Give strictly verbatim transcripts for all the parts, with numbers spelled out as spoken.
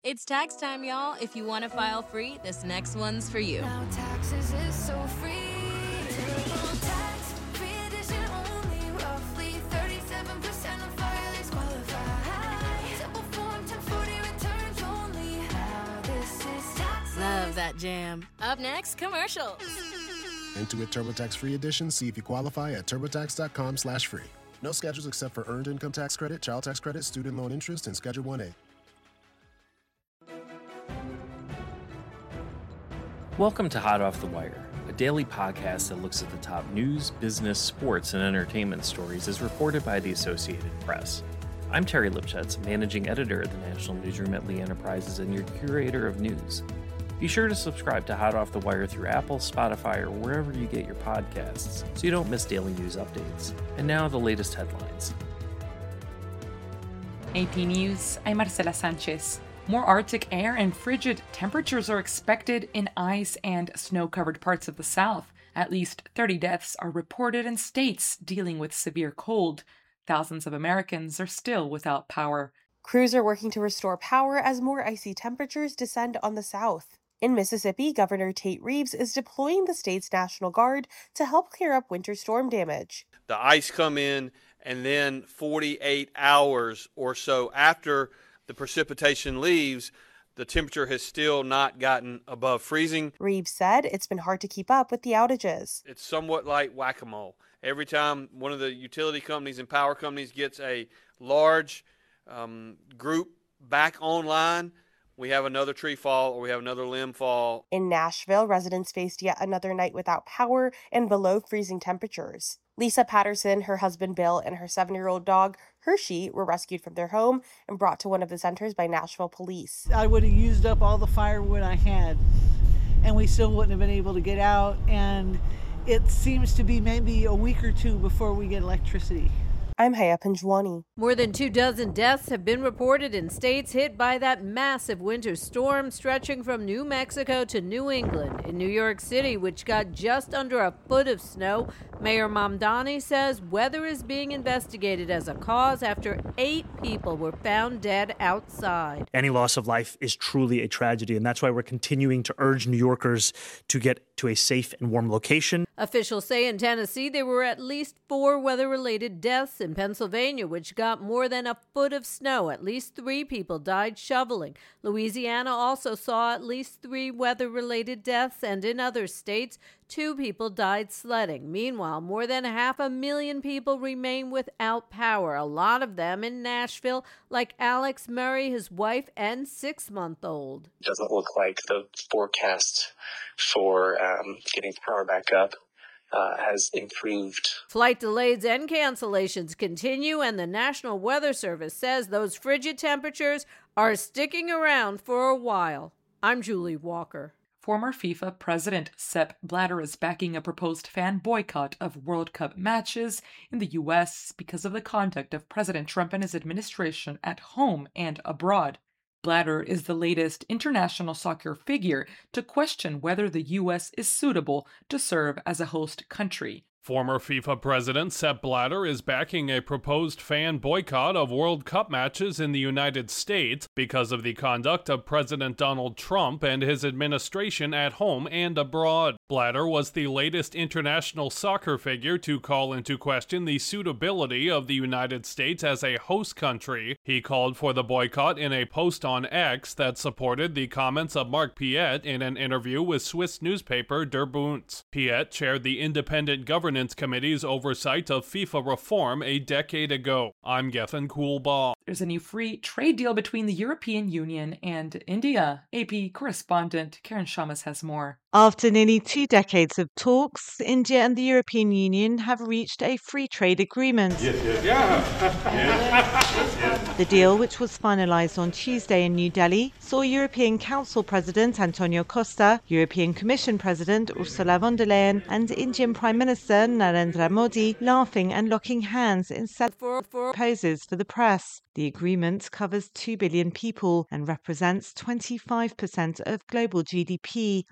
It's tax time, y'all. If you want to file free, this next one's for you. Now taxes is so free. TurboTax, free edition only. Roughly thirty-seven percent of filers qualify. Simple form, ten forty returns only. Now this is taxes. Love that jam. Up next, commercials. Intuit TurboTax free edition. See if you qualify at turbotax.com slash free. No schedules except for earned income tax credit, child tax credit, student loan interest, and Schedule one A. Welcome to Hot Off the Wire, a daily podcast that looks at the top news, business, sports, and entertainment stories as reported by the Associated Press. I'm Terry Lipschutz, managing editor at the National Newsroom at Lee Enterprises and your curator of news. Be sure to subscribe to Hot Off the Wire through Apple, Spotify, or wherever you get your podcasts so you don't miss daily news updates. And now the latest headlines. A P News, I'm Marcela Sanchez. More Arctic air and frigid temperatures are expected in ice and snow-covered parts of the South. At least thirty deaths are reported in states dealing with severe cold. Thousands of Americans are still without power. Crews are working to restore power as more icy temperatures descend on the South. In Mississippi, Governor Tate Reeves is deploying the state's National Guard to help clear up winter storm damage. The ice come in, and then forty-eight hours or so after the precipitation leaves, the temperature has still not gotten above freezing. Reeves said it's been hard to keep up with the outages. It's somewhat like whack-a-mole. Every time one of the utility companies and power companies gets a large um, group back online, we have another tree fall or we have another limb fall. In Nashville, residents faced yet another night without power and below freezing temperatures. Lisa Patterson, her husband Bill, and her seven-year-old dog Hershey were rescued from their home and brought to one of the centers by Nashville police. I would have used up all the firewood I had, and we still wouldn't have been able to get out, and it seems to be maybe a week or two before we get electricity. I'm Haya Panjwani. More than two dozen deaths have been reported in states hit by that massive winter storm stretching from New Mexico to New England. In New York City, which got just under a foot of snow, Mayor Mamdani says weather is being investigated as a cause after eight people were found dead outside. Any loss of life is truly a tragedy, and that's why we're continuing to urge New Yorkers to get to a safe and warm location. Officials say in Tennessee there were at least four weather-related deaths. In Pennsylvania, which got more than a foot of snow, at least three people died shoveling. Louisiana also saw at least three weather-related deaths, and in other states, two people died sledding. Meanwhile, more than half a million people remain without power, a lot of them in Nashville, like Alex Murray, his wife, and six-month-old. It doesn't look like the forecast for um, getting power back up Uh, has improved. Flight delays and cancellations continue, and the National Weather Service says those frigid temperatures are sticking around for a while. I'm Julie Walker. Former FIFA president Sepp Blatter is backing a proposed fan boycott of World Cup matches in the U S because of the conduct of President Trump and his administration at home and abroad. Blatter is the latest international soccer figure to question whether the U S is suitable to serve as a host country. Former FIFA president Sepp Blatter is backing a proposed fan boycott of World Cup matches in the United States because of the conduct of President Donald Trump and his administration at home and abroad. Blatter was the latest international soccer figure to call into question the suitability of the United States as a host country. He called for the boycott in a post on X that supported the comments of Marc Piet in an interview with Swiss newspaper Der Bundes. Piet chaired the Independent Governance Committee's oversight of FIFA reform a decade ago. I'm Gethin Coolbaugh. There's a new free trade deal between the European Union and India. A P correspondent Karen Shamas has more. After nearly two decades of talks, India and the European Union have reached a free trade agreement. Yes, yes. Yeah. Yes. The deal, which was finalised on Tuesday in New Delhi, saw European Council President Antonio Costa, European Commission President Ursula von der Leyen, and Indian Prime Minister Narendra Modi laughing and locking hands in several poses for the press. The agreement covers two billion people and represents twenty-five percent of global G D P and one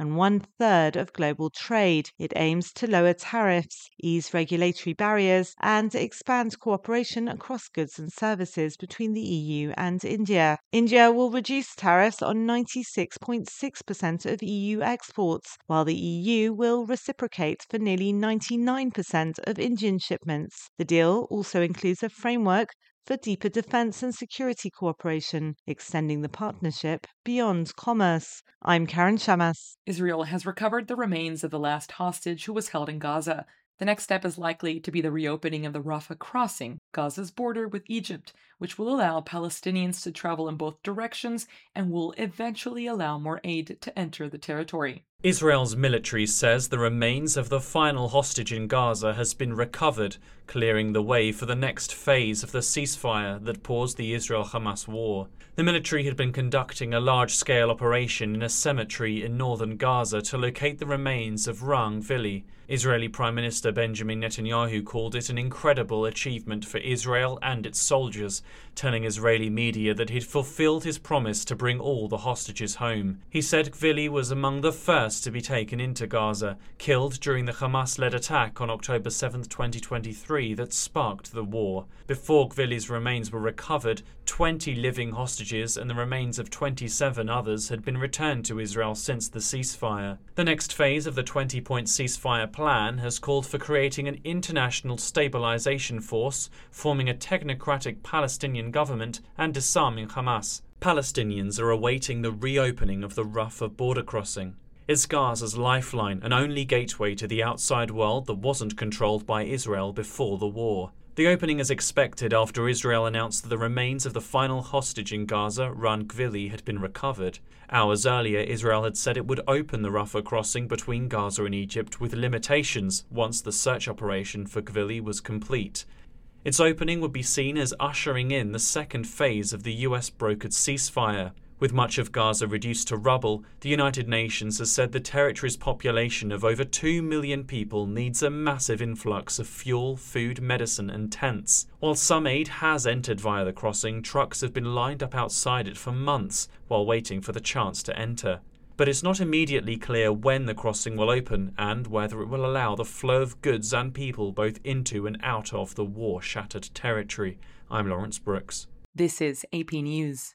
one-third of global trade. It aims to lower tariffs, ease regulatory barriers, and expand cooperation across goods and services between the E U and India. India will reduce tariffs on ninety-six point six percent of E U exports, while the E U will reciprocate for nearly ninety-nine percent of Indian shipments. The deal also includes a framework for deeper defense and security cooperation, extending the partnership beyond commerce. I'm Karen Shamas. Israel has recovered the remains of the last hostage who was held in Gaza. The next step is likely to be the reopening of the Rafah crossing, Gaza's border with Egypt, which will allow Palestinians to travel in both directions and will eventually allow more aid to enter the territory. Israel's military says the remains of the final hostage in Gaza has been recovered, clearing the way for the next phase of the ceasefire that paused the Israel-Hamas war. The military had been conducting a large-scale operation in a cemetery in northern Gaza to locate the remains of Ran Vili. Israeli Prime Minister Benjamin Netanyahu called it an incredible achievement for Israel and its soldiers, telling Israeli media that he'd fulfilled his promise to bring all the hostages home. He said Vili was among the first to be taken into Gaza, killed during the Hamas-led attack on October seventh, twenty twenty-three that sparked the war. Before Gvili's remains were recovered, twenty living hostages and the remains of twenty-seven others had been returned to Israel since the ceasefire. The next phase of the twenty-point ceasefire plan has called for creating an international stabilization force, forming a technocratic Palestinian government, and disarming Hamas. Palestinians are awaiting the reopening of the Rafah border crossing. It's Gaza's lifeline and only gateway to the outside world that wasn't controlled by Israel before the war. The opening is expected after Israel announced that the remains of the final hostage in Gaza, Ran Gvili, had been recovered. Hours earlier, Israel had said it would open the Rafah crossing between Gaza and Egypt with limitations once the search operation for Gvili was complete. Its opening would be seen as ushering in the second phase of the U S-brokered ceasefire. With much of Gaza reduced to rubble, the United Nations has said the territory's population of over two million people needs a massive influx of fuel, food, medicine and tents. While some aid has entered via the crossing, trucks have been lined up outside it for months while waiting for the chance to enter. But it's not immediately clear when the crossing will open and whether it will allow the flow of goods and people both into and out of the war-shattered territory. I'm Lawrence Brooks. This is A P News.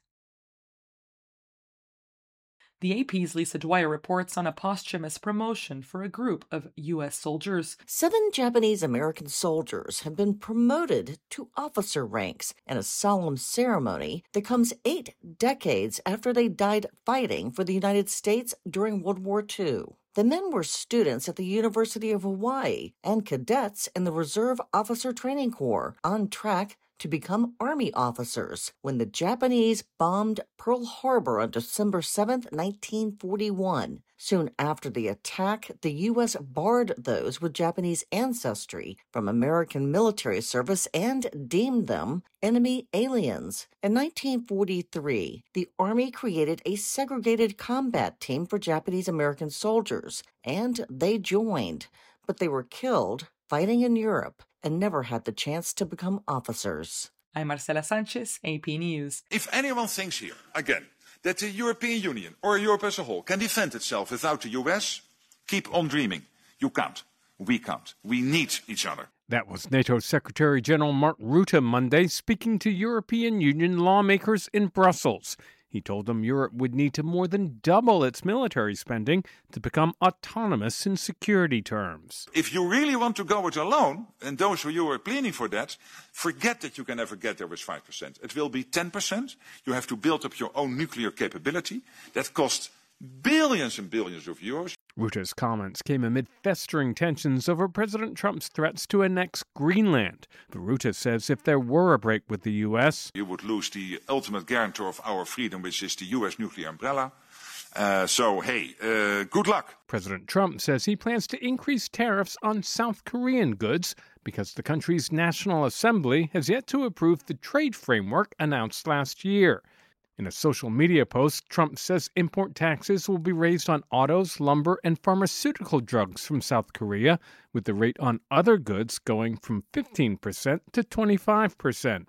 The A P's Lisa Dwyer reports on a posthumous promotion for a group of U S soldiers. Seven Japanese-American soldiers have been promoted to officer ranks in a solemn ceremony that comes eight decades after they died fighting for the United States during World War Two. The men were students at the University of Hawaii and cadets in the Reserve Officer Training Corps, on track to become Army officers when the Japanese bombed Pearl Harbor on December seventh, nineteen forty-one. Soon after the attack, the U S barred those with Japanese ancestry from American military service and deemed them enemy aliens. In nineteen forty-three, the Army created a segregated combat team for Japanese-American soldiers, and they joined, but they were killed fighting in Europe and never had the chance to become officers. I'm Marcela Sanchez, A P News. If anyone thinks here, again, that the European Union or Europe as a whole can defend itself without the U S, keep on dreaming. You can't. We can't. We need each other. That was NATO Secretary General Mark Rutte Monday speaking to European Union lawmakers in Brussels. He told them Europe would need to more than double its military spending to become autonomous in security terms. If you really want to go it alone, and those of you who are pleading for that, forget that you can ever get there with five percent. It will be ten percent. You have to build up your own nuclear capability. That costs billions and billions of euros. Rutte's comments came amid festering tensions over President Trump's threats to annex Greenland. But Rutte says if there were a break with the U S, you would lose the ultimate guarantor of our freedom, which is the U S nuclear umbrella. Uh, so, hey, uh, good luck. President Trump says he plans to increase tariffs on South Korean goods because the country's National Assembly has yet to approve the trade framework announced last year. In a social media post, Trump says import taxes will be raised on autos, lumber, and pharmaceutical drugs from South Korea, with the rate on other goods going from fifteen percent to twenty-five percent.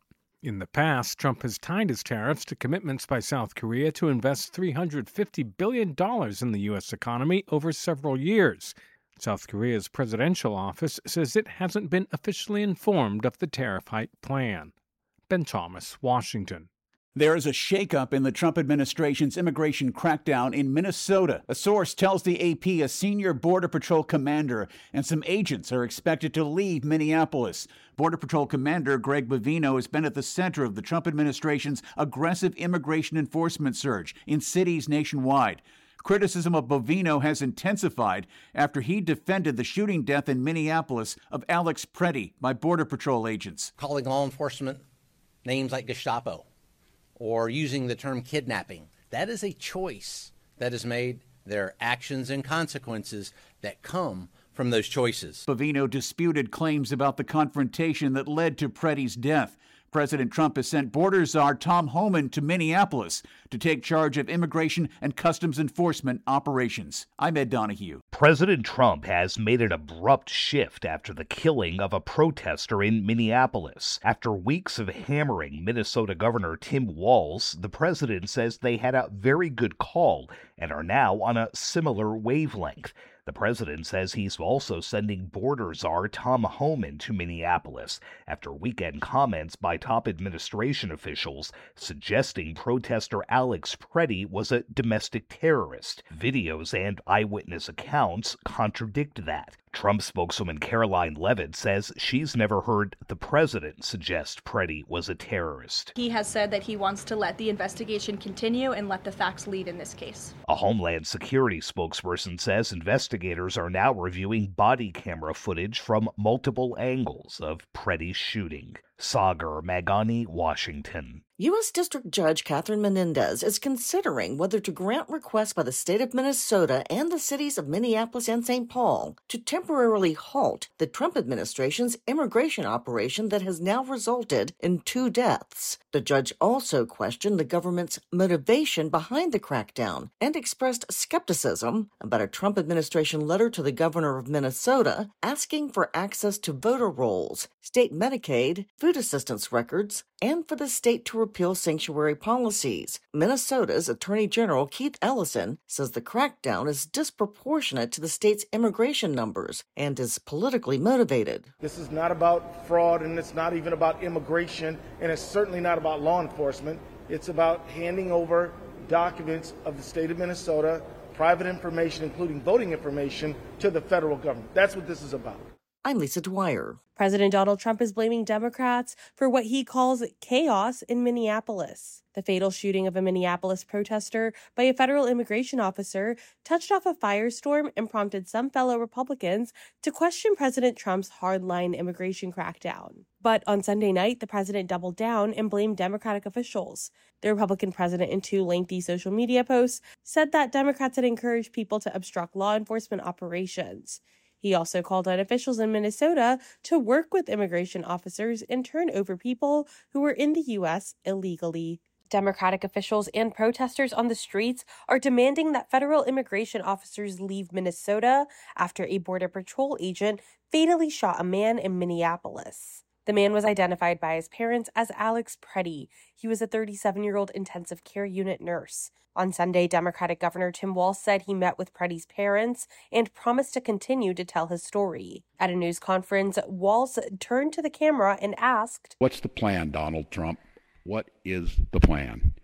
In the past, Trump has tied his tariffs to commitments by South Korea to invest three hundred fifty billion dollars in the U S economy over several years. South Korea's presidential office says it hasn't been officially informed of the tariff hike plan. Ben Thomas, Washington. There is a shakeup in the Trump administration's immigration crackdown in Minnesota. A source tells the A P a senior Border Patrol commander and some agents are expected to leave Minneapolis. Border Patrol Commander Greg Bovino has been at the center of the Trump administration's aggressive immigration enforcement surge in cities nationwide. Criticism of Bovino has intensified after he defended the shooting death in Minneapolis of Alex Preddy by Border Patrol agents. Calling law enforcement names like Gestapo, or using the term kidnapping. That is a choice that is made. There are actions and consequences that come from those choices. Bovino disputed claims about the confrontation that led to Preddy's death. President Trump has sent border czar Tom Homan to Minneapolis to take charge of immigration and customs enforcement operations. I'm Ed Donahue. President Trump has made an abrupt shift after the killing of a protester in Minneapolis. After weeks of hammering Minnesota Governor Tim Walz, the president says they had a very good call and are now on a similar wavelength. The president says he's also sending border czar Tom Homan to Minneapolis after weekend comments by top administration officials suggesting protester Alex Preddy was a domestic terrorist. Videos and eyewitness accounts contradict that. Trump spokeswoman Caroline Leavitt says she's never heard the president suggest Preddy was a terrorist. He has said that he wants to let the investigation continue and let the facts lead in this case. A Homeland Security spokesperson says investigators are now reviewing body camera footage from multiple angles of Preddy's shooting. Sagar Magani, Washington. U S District Judge Catherine Menendez is considering whether to grant requests by the state of Minnesota and the cities of Minneapolis and Saint Paul to temporarily halt the Trump administration's immigration operation that has now resulted in two deaths. The judge also questioned the government's motivation behind the crackdown and expressed skepticism about a Trump administration letter to the governor of Minnesota asking for access to voter rolls, state Medicaid, food assistance records, and for the state to repeal sanctuary policies. Minnesota's Attorney General Keith Ellison says the crackdown is disproportionate to the state's immigration numbers and is politically motivated. This is not about fraud, and it's not even about immigration, and it's certainly not about law enforcement. It's about handing over documents of the state of Minnesota, private information, including voting information, to the federal government. That's what this is about. I'm Lisa Dwyer. President Donald Trump is blaming Democrats for what he calls chaos in Minneapolis. The fatal shooting of a Minneapolis protester by a federal immigration officer touched off a firestorm and prompted some fellow Republicans to question President Trump's hardline immigration crackdown. But on Sunday night, the president doubled down and blamed Democratic officials. The Republican president, in two lengthy social media posts, said that Democrats had encouraged people to obstruct law enforcement operations. He also called on officials in Minnesota to work with immigration officers and turn over people who were in the U S illegally. Democratic officials and protesters on the streets are demanding that federal immigration officers leave Minnesota after a Border Patrol agent fatally shot a man in Minneapolis. The man was identified by his parents as Alex Preddy. He was a thirty-seven-year-old intensive care unit nurse. On Sunday, Democratic Governor Tim Walz said he met with Preddy's parents and promised to continue to tell his story. At a news conference, Walz turned to the camera and asked, "What's the plan, Donald Trump? What is the plan?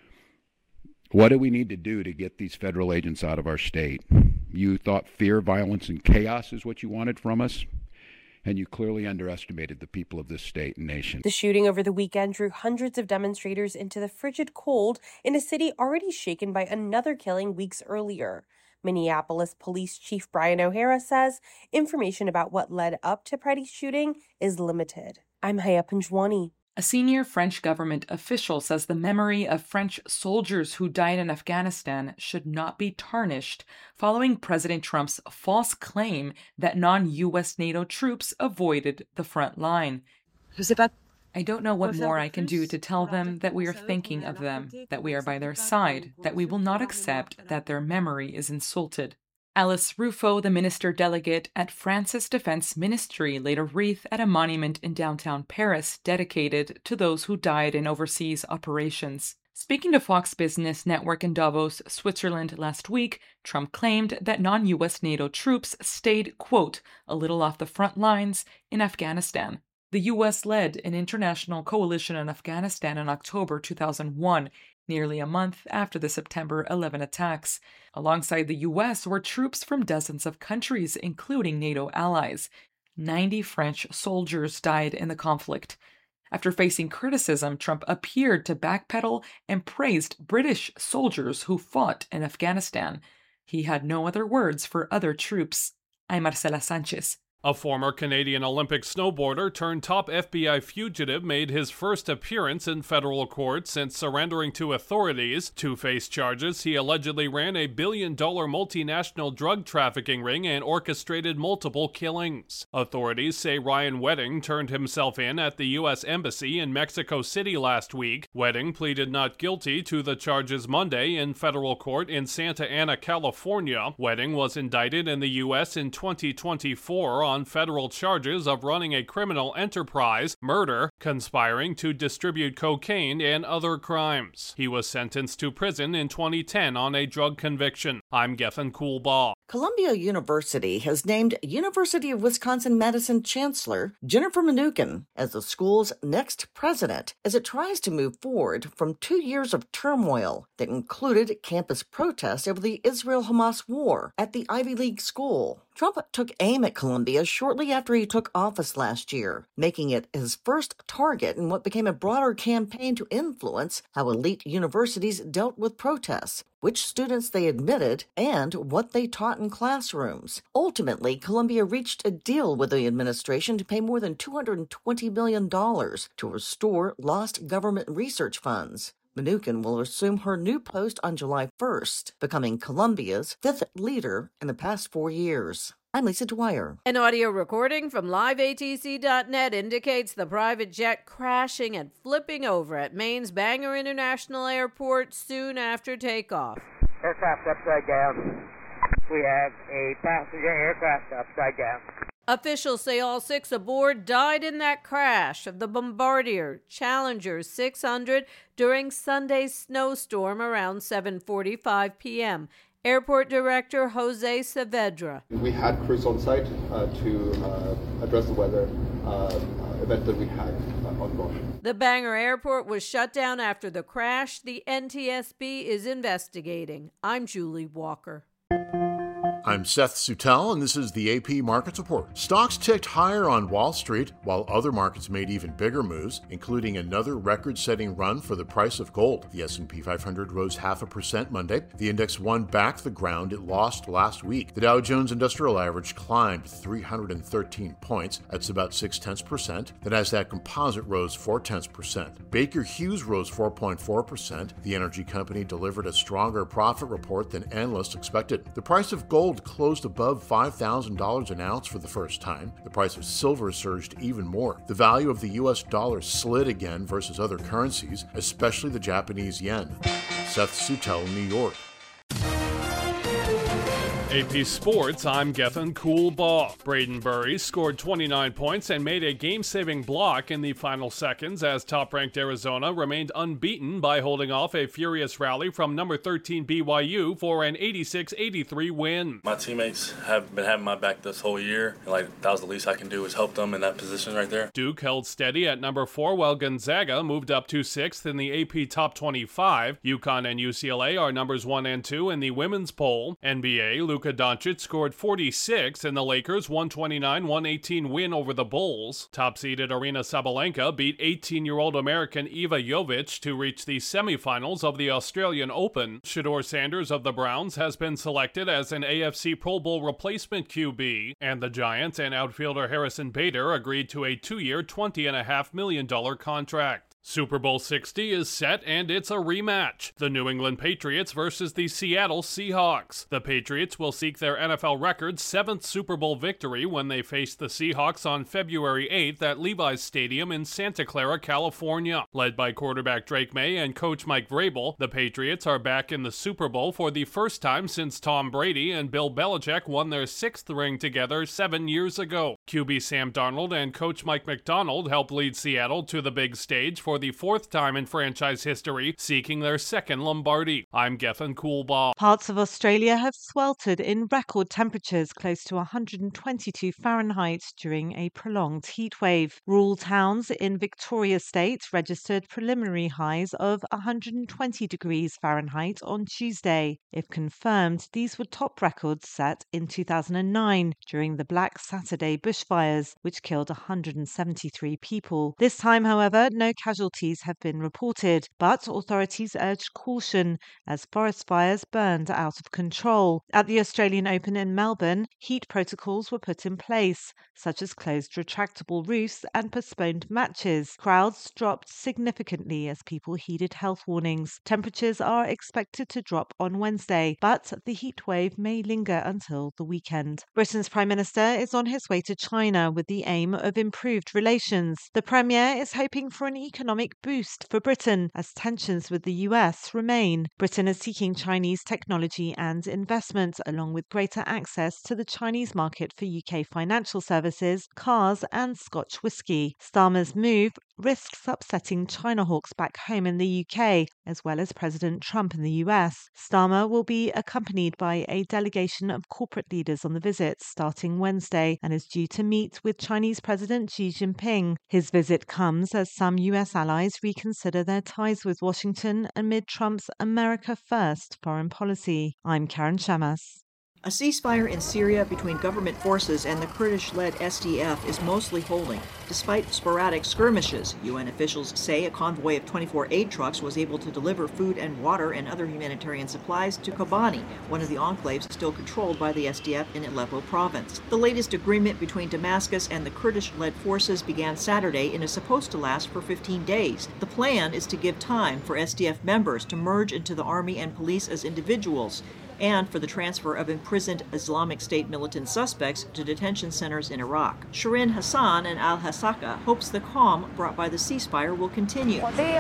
What do we need to do to get these federal agents out of our state? You thought fear, violence, and chaos is what you wanted from us? And you clearly underestimated the people of this state and nation." The shooting over the weekend drew hundreds of demonstrators into the frigid cold in a city already shaken by another killing weeks earlier. Minneapolis Police Chief Brian O'Hara says information about what led up to Preddy's shooting is limited. I'm Haya Panjwani. A senior French government official says the memory of French soldiers who died in Afghanistan should not be tarnished following President Trump's false claim that non-U S NATO troops avoided the front line. I don't know what more I can do to tell them that we are thinking of them, that we are by their side, that we will not accept that their memory is insulted. Alice Rufo, the minister delegate at France's Defense Ministry, laid a wreath at a monument in downtown Paris dedicated to those who died in overseas operations. Speaking to Fox Business Network in Davos, Switzerland last week, Trump claimed that non-U S NATO troops stayed, quote, a little off the front lines in Afghanistan. The U S led an international coalition in Afghanistan in October two thousand one, nearly a month after the September eleventh attacks. Alongside the U S were troops from dozens of countries, including NATO allies. ninety French soldiers died in the conflict. After facing criticism, Trump appeared to backpedal and praised British soldiers who fought in Afghanistan. He had no other words for other troops. I'm Marcela Sanchez. A former Canadian Olympic snowboarder turned top F B I fugitive made his first appearance in federal court since surrendering to authorities. To face charges, he allegedly ran a billion-dollar multinational drug trafficking ring and orchestrated multiple killings. Authorities say Ryan Wedding turned himself in at the U S Embassy in Mexico City last week. Wedding pleaded not guilty to the charges Monday in federal court in Santa Ana, California. Wedding was indicted in the U S in twenty twenty-four on on federal charges of running a criminal enterprise, murder, conspiring to distribute cocaine, and other crimes. He was sentenced to prison in twenty ten on a drug conviction. I'm Gethin Coolbaugh. Columbia University has named University of Wisconsin-Madison Chancellor Jennifer Mnookin as the school's next president as it tries to move forward from two years of turmoil that included campus protests over the Israel-Hamas war at the Ivy League school. Trump took aim at Columbia shortly after he took office last year, making it his first target in what became a broader campaign to influence how elite universities dealt with protests, which students they admitted, and what they taught in classrooms. Ultimately, Columbia reached a deal with the administration to pay more than two hundred twenty million dollars to restore lost government research funds. Mnookin will assume her new post on July first, becoming Columbia's fifth leader in the past four years. I'm Lisa Dwyer. An audio recording from live A T C dot net indicates the private jet crashing and flipping over at Maine's Bangor International Airport soon after takeoff. Aircraft upside down. We have a passenger aircraft upside down. Officials say all six aboard died in that crash of the Bombardier Challenger six hundred during Sunday's snowstorm around seven forty-five p.m. Airport Director Jose Saavedra. We had crews on site uh, to uh, address the weather uh, event that we had uh, ongoing. The Bangor Airport was shut down after the crash. The N T S B is investigating. I'm Julie Walker. I'm Seth Sutel, and this is the A P Markets Report. Stocks ticked higher on Wall Street, while other markets made even bigger moves, including another record-setting run for the price of gold. The S and P five hundred rose half a percent Monday. The index won back the ground it lost last week. The Dow Jones Industrial Average climbed three hundred thirteen points. That's about six tenths percent. The Nasdaq Composite rose four tenths percent. Baker Hughes rose four point four percent. The energy company delivered a stronger profit report than analysts expected. The price of gold closed above five thousand dollars an ounce for the first time. The price of silver surged even more. The value of the U S dollar slid again versus other currencies, especially the Japanese yen. Seth Sutel, New York. A P Sports, I'm Gethin Coolbaugh. Braden Burry scored twenty-nine points and made a game-saving block in the final seconds as top-ranked Arizona remained unbeaten by holding off a furious rally from number thirteen B Y U for an eighty-six eighty-three win. My teammates have been having my back this whole year, and like that was the least I can do is help them in that position right there. Duke held steady at number four while Gonzaga moved up to sixth in the A P Top twenty-five. UConn and U C L A are numbers one and two in the women's poll. N B A, Luka Doncic scored forty-six in the Lakers' one twenty-nine one eighteen win over the Bulls. Top-seeded Arina Sabalenka beat eighteen-year-old American Eva Jovic to reach the semifinals of the Australian Open. Shedeur Sanders of the Browns has been selected as an A F C Pro Bowl replacement Q B, and the Giants and outfielder Harrison Bader agreed to a two-year, twenty point five million dollars contract. Super Bowl sixty is set and it's a rematch. The New England Patriots versus the Seattle Seahawks. The Patriots will seek their N F L record's seventh Super Bowl victory when they face the Seahawks on February eighth at Levi's Stadium in Santa Clara, California. Led by quarterback Drake May and coach Mike Vrabel, the Patriots are back in the Super Bowl for the first time since Tom Brady and Bill Belichick won their sixth ring together seven years ago. Q B Sam Darnold and coach Mike Macdonald helped lead Seattle to the big stage for the fourth time in franchise history, seeking their second Lombardi. I'm Gethin Coolbaugh. Parts of Australia have sweltered in record temperatures close to one hundred twenty-two Fahrenheit during a prolonged heatwave. Rural towns in Victoria State registered preliminary highs of one hundred twenty degrees Fahrenheit on Tuesday. If confirmed, these were top records set in two thousand nine during the Black Saturday bushfires, which killed one hundred seventy-three people. This time, however, no casualties have been reported, but authorities urged caution as forest fires burned out of control. At the Australian Open in Melbourne, heat protocols were put in place, such as closed retractable roofs and postponed matches. Crowds dropped significantly as people heeded health warnings. Temperatures are expected to drop on Wednesday, but the heat wave may linger until the weekend. Britain's Prime Minister is on his way to China with the aim of improved relations. The Premier is hoping for an economic boost for Britain as tensions with the U S remain. Britain is seeking Chinese technology and investment, along with greater access to the Chinese market for U K financial services, cars and Scotch whisky. Starmer's move risks upsetting China hawks back home in the U K, as well as President Trump in the U S. Starmer will be accompanied by a delegation of corporate leaders on the visit starting Wednesday and is due to meet with Chinese President Xi Jinping. His visit comes as some U S allies reconsider their ties with Washington amid Trump's America First foreign policy. I'm Karen Shamas. A ceasefire in Syria between government forces and the Kurdish-led S D F is mostly holding, despite sporadic skirmishes. U N officials say a convoy of twenty-four aid trucks was able to deliver food and water and other humanitarian supplies to Kobani, one of the enclaves still controlled by the S D F in Aleppo province. The latest agreement between Damascus and the Kurdish-led forces began Saturday and is supposed to last for fifteen days. The plan is to give time for S D F members to merge into the army and police as individuals, and for the transfer of imprisoned Islamic State militant suspects to detention centers in Iraq. Shirin Hassan in Al-Hasaka hopes the calm brought by the ceasefire will continue.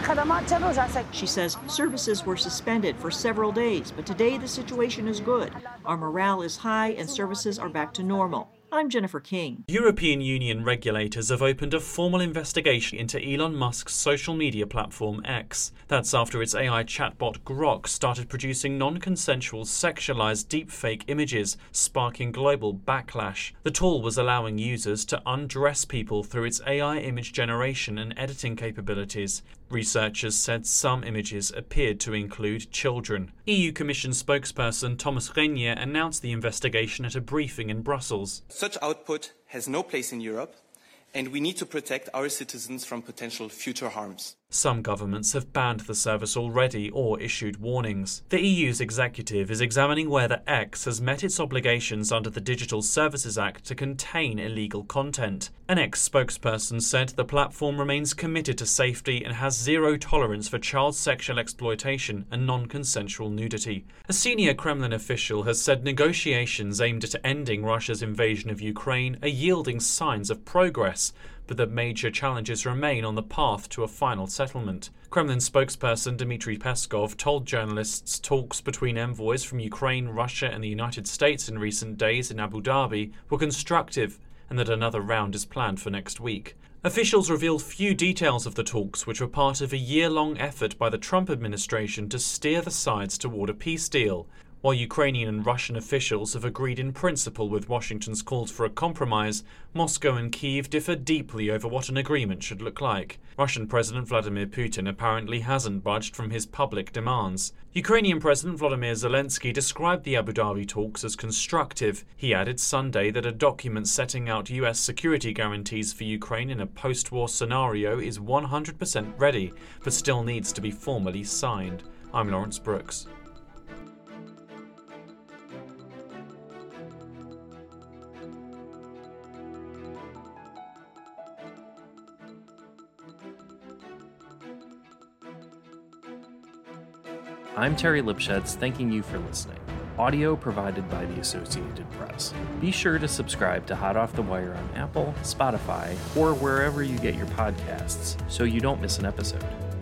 She says services were suspended for several days, but today the situation is good. Our morale is high and services are back to normal. I'm Jennifer King. European Union regulators have opened a formal investigation into Elon Musk's social media platform X. That's after its A I chatbot Grok started producing non-consensual sexualized deepfake images, sparking global backlash. The tool was allowing users to undress people through its A I image generation and editing capabilities. Researchers said some images appeared to include children. E U Commission spokesperson Thomas Reynier announced the investigation at a briefing in Brussels. Such output has no place in Europe, and we need to protect our citizens from potential future harms. Some governments have banned the service already or issued warnings. The E U's executive is examining whether X has met its obligations under the Digital Services Act to contain illegal content. An X spokesperson said the platform remains committed to safety and has zero tolerance for child sexual exploitation and non-consensual nudity. A senior Kremlin official has said negotiations aimed at ending Russia's invasion of Ukraine are yielding signs of progress, but that major challenges remain on the path to a final settlement. Kremlin spokesperson Dmitry Peskov told journalists talks between envoys from Ukraine, Russia and the United States in recent days in Abu Dhabi were constructive, and that another round is planned for next week. Officials revealed few details of the talks, which were part of a year-long effort by the Trump administration to steer the sides toward a peace deal. While Ukrainian and Russian officials have agreed in principle with Washington's calls for a compromise, Moscow and Kyiv differ deeply over what an agreement should look like. Russian President Vladimir Putin apparently hasn't budged from his public demands. Ukrainian President Volodymyr Zelensky described the Abu Dhabi talks as constructive. He added Sunday that a document setting out U S security guarantees for Ukraine in a post-war scenario is one hundred percent ready, but still needs to be formally signed. I'm Lawrence Brooks. I'm Terry Lipschutz, thanking you for listening. Audio provided by the Associated Press. Be sure to subscribe to Hot Off the Wire on Apple, Spotify, or wherever you get your podcasts so you don't miss an episode.